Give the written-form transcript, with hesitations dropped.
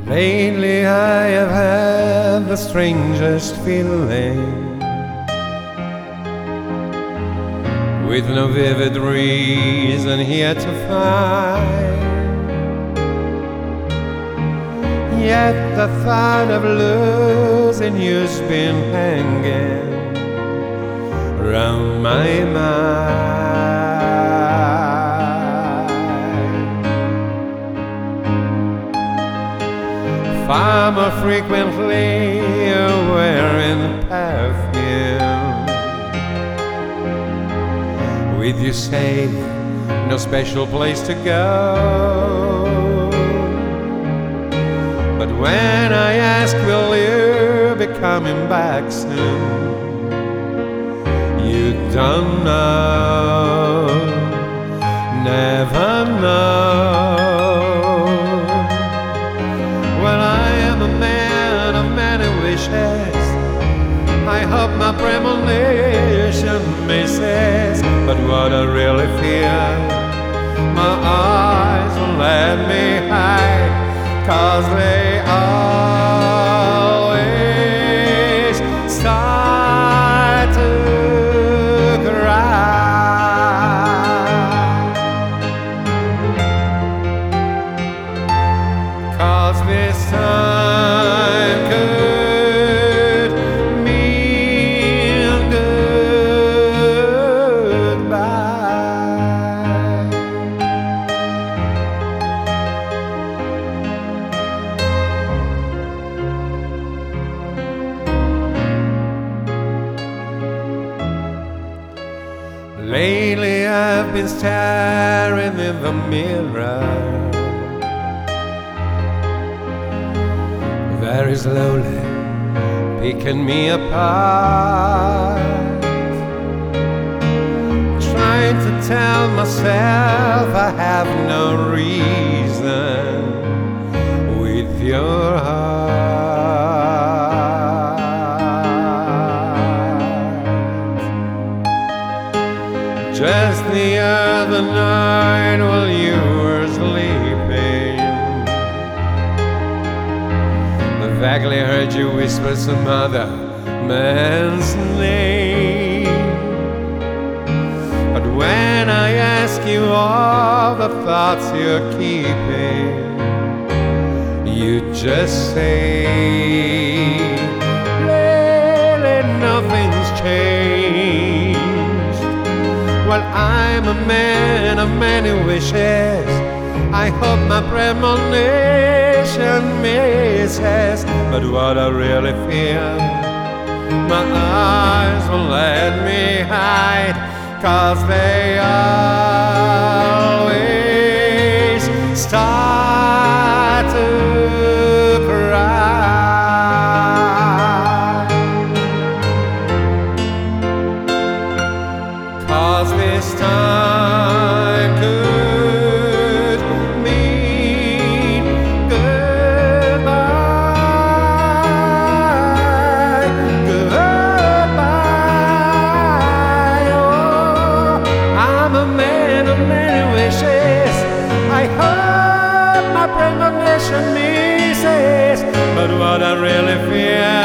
Lately I have had the strangest feeling, with no vivid reason here to find. Yet the thought of losing you's been hanging round my mind. Far more frequently you're wearing perfume. With you safe, no special place to go. But when I ask, will you be coming back soon? You don't know, never know. Well, I am a man of many wishes. I hope my premonition misses. But what I really fear, my eyes won't let me hide, 'cause they always start to cry. 'Cause this time could mean goodbye. Lately I've been staring in the mirror, very slowly picking me apart, trying to tell myself I have no reason with your heart. Just the other night while you were sleeping, I vaguely heard you whisper some other man's name. But when I ask you all the thoughts you're keeping, you just say, really nothing's changed. Well, I'm a man of many wishes. I hope my premonition misses. But what I really feel, my eyes won't let me hide, 'cause they always start to cry. 'Cause this time could mean goodbye, goodbye. Oh, I'm a man of many wishes. I hope my premonition misses. But what I really fear,